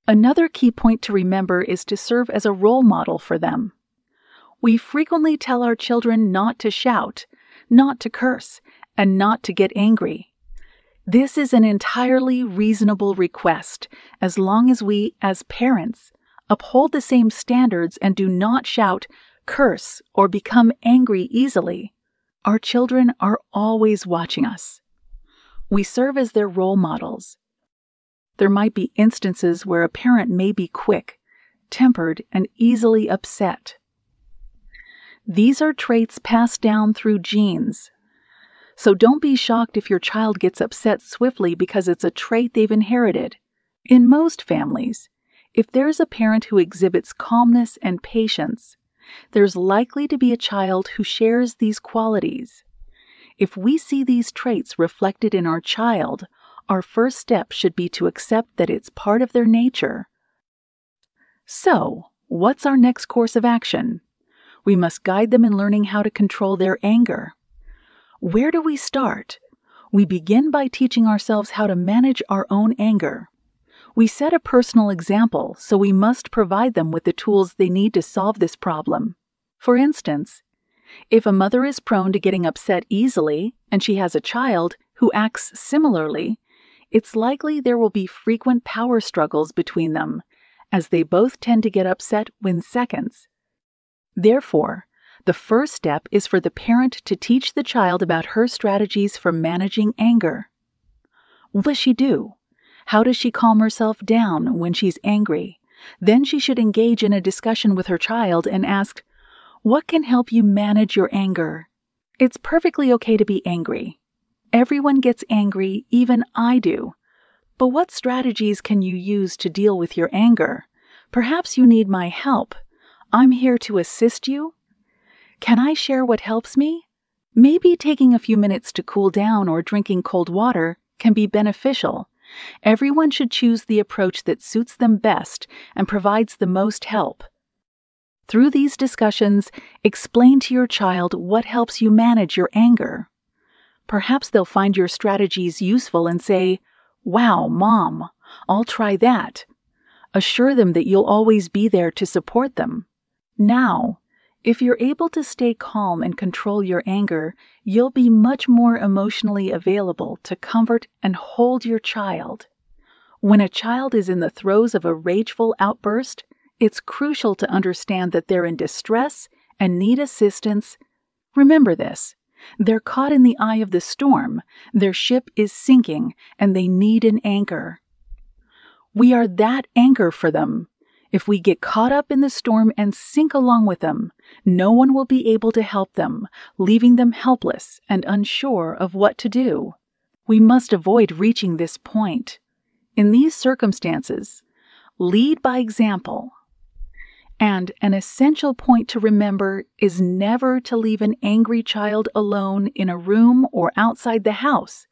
Another key point to remember is to serve as a role model for them. We frequently tell our children not to shout, not to curse, and not to get angry. This is an entirely reasonable request as long as we, as parents, uphold the same standards and do not shout, curse, or become angry easily. Our children are always watching us. We serve as their role models. There might be instances where a parent may be quick, tempered, and easily upset. These are traits passed down through genes. So don't be shocked if your child gets upset swiftly because it's a trait they've inherited. In most families, if there's a parent who exhibits calmness and patience, there's likely to be a child who shares these qualities. If we see these traits reflected in our child, our first step should be to accept that it's part of their nature. So, what's our next course of action? We must guide them in learning how to control their anger. Where do we start? We begin by teaching ourselves how to manage our own anger. We set a personal example, so we must provide them with the tools they need to solve this problem. For instance, if a mother is prone to getting upset easily and she has a child who acts similarly, it's likely there will be frequent power struggles between them, as they both tend to get upset within seconds. Therefore, the first step is for the parent to teach the child about her strategies for managing anger. What does she do? How does she calm herself down when she's angry? Then she should engage in a discussion with her child and ask, "What can help you manage your anger?" It's perfectly okay to be angry. Everyone gets angry, even I do. But what strategies can you use to deal with your anger? Perhaps you need my help. I'm here to assist you. Can I share what helps me? Maybe taking a few minutes to cool down or drinking cold water can be beneficial. Everyone should choose the approach that suits them best and provides the most help. Through these discussions, explain to your child what helps you manage your anger. Perhaps they'll find your strategies useful and say, "Wow, Mom, I'll try that." Assure them that you'll always be there to support them. Now, if you're able to stay calm and control your anger, you'll be much more emotionally available to comfort and hold your child. When a child is in the throes of a rageful outburst, it's crucial to understand that they're in distress and need assistance. Remember this. They're caught in the eye of the storm, their ship is sinking, and they need an anchor. We are that anchor for them. If we get caught up in the storm and sink along with them, no one will be able to help them, leaving them helpless and unsure of what to do. We must avoid reaching this point. In these circumstances, lead by example. And an essential point to remember is never to leave an angry child alone in a room or outside the house.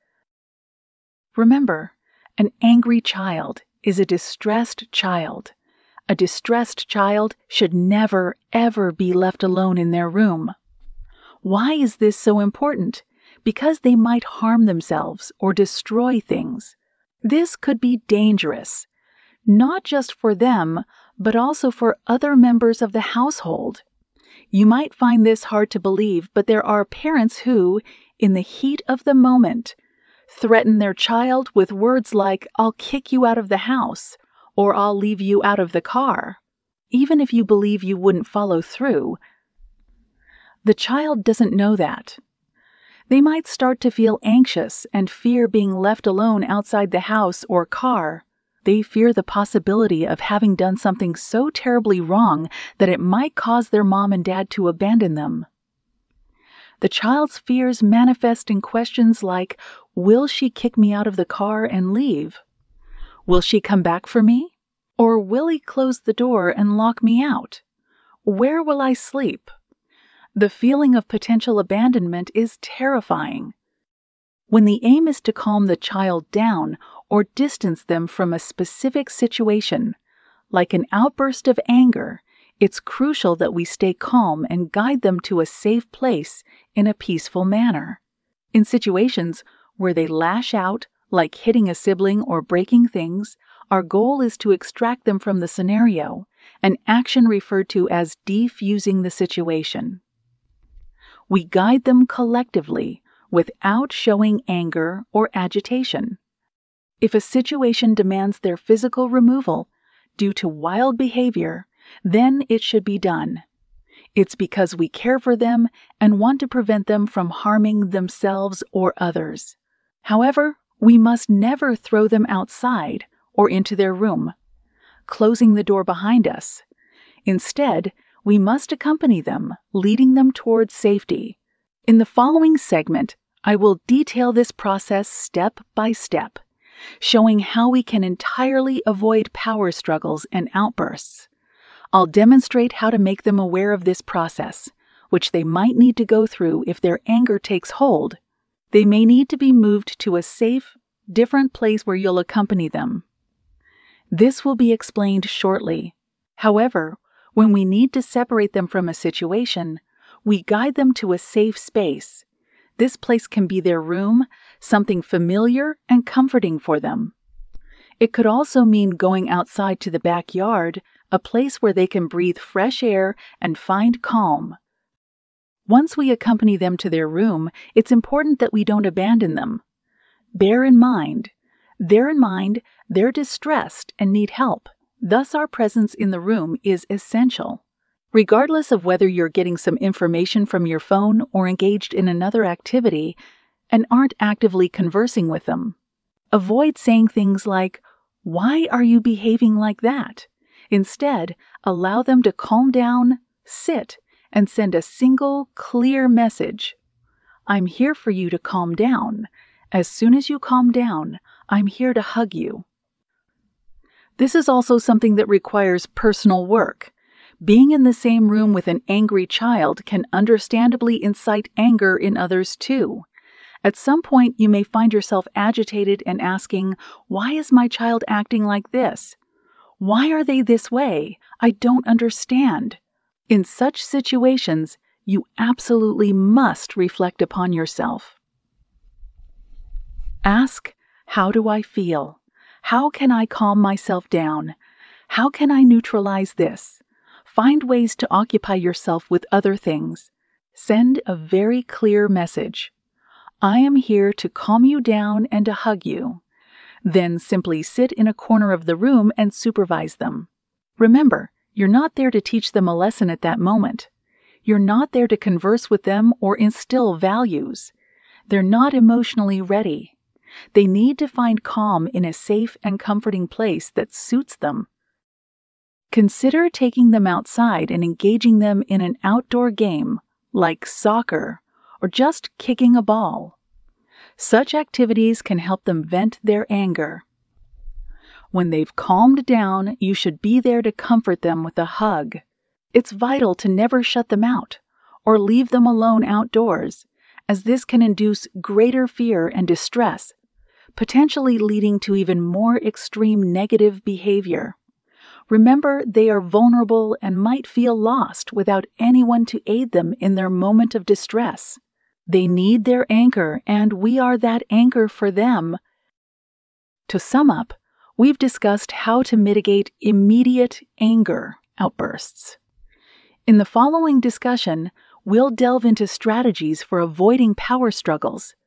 Remember, an angry child is a distressed child. A distressed child should never, ever be left alone in their room. Why is this so important? Because they might harm themselves or destroy things. This could be dangerous, not just for them, but also for other members of the household. You might find this hard to believe, but there are parents who, in the heat of the moment, threaten their child with words like, "I'll kick you out of the house," or "I'll leave you out of the car," even if you believe you wouldn't follow through. The child doesn't know that. They might start to feel anxious and fear being left alone outside the house or car. They fear the possibility of having done something so terribly wrong that it might cause their mom and dad to abandon them. The child's fears manifest in questions like, "Will she kick me out of the car and leave? Will she come back for me? Or will he close the door and lock me out? Where will I sleep?" The feeling of potential abandonment is terrifying. When the aim is to calm the child down or distance them from a specific situation, like an outburst of anger, it's crucial that we stay calm and guide them to a safe place in a peaceful manner. In situations where they lash out, like hitting a sibling or breaking things, Our goal is to extract them from the scenario, an action referred to as defusing the situation. We guide them collectively without showing anger or agitation. If a situation demands their physical removal due to wild behavior, then it should be done. It's because we care for them and want to prevent them from harming themselves or others. However, we must never throw them outside or into their room, closing the door behind us. Instead, we must accompany them, leading them towards safety. In the following segment, I will detail this process step by step, showing how we can entirely avoid power struggles and outbursts. I'll demonstrate how to make them aware of this process, which they might need to go through if their anger takes hold. They may need to be moved to a safe, different place where you'll accompany them. This will be explained shortly. However, when we need to separate them from a situation, we guide them to a safe space. This place can be their room, something familiar and comforting for them. It could also mean going outside to the backyard, a place where they can breathe fresh air and find calm. Once we accompany them to their room, it's important that we don't abandon them. Bear in mind, they're distressed and need help. Thus, our presence in the room is essential. Regardless of whether you're getting some information from your phone or engaged in another activity and aren't actively conversing with them, avoid saying things like, "Why are you behaving like that?" Instead, allow them to calm down, sit, and send a single, clear message. "I'm here for you to calm down. As soon as you calm down, I'm here to hug you." This is also something that requires personal work. Being in the same room with an angry child can understandably incite anger in others too. At some point, you may find yourself agitated and asking, "Why is my child acting like this? Why are they this way? I don't understand." In such situations, you absolutely must reflect upon yourself. Ask, "How do I feel? How can I calm myself down? How can I neutralize this?" Find ways to occupy yourself with other things. Send a very clear message. "I am here to calm you down and to hug you." Then simply sit in a corner of the room and supervise them. Remember, you're not there to teach them a lesson at that moment. You're not there to converse with them or instill values. They're not emotionally ready. They need to find calm in a safe and comforting place that suits them. Consider taking them outside and engaging them in an outdoor game like soccer or just kicking a ball. Such activities can help them vent their anger. When they've calmed down, you should be there to comfort them with a hug. It's vital to never shut them out or leave them alone outdoors, as this can induce greater fear and distress, potentially leading to even more extreme negative behavior. Remember, they are vulnerable and might feel lost without anyone to aid them in their moment of distress. They need their anchor, and we are that anchor for them. To sum up, we've discussed how to mitigate immediate anger outbursts. In the following discussion, we'll delve into strategies for avoiding power struggles,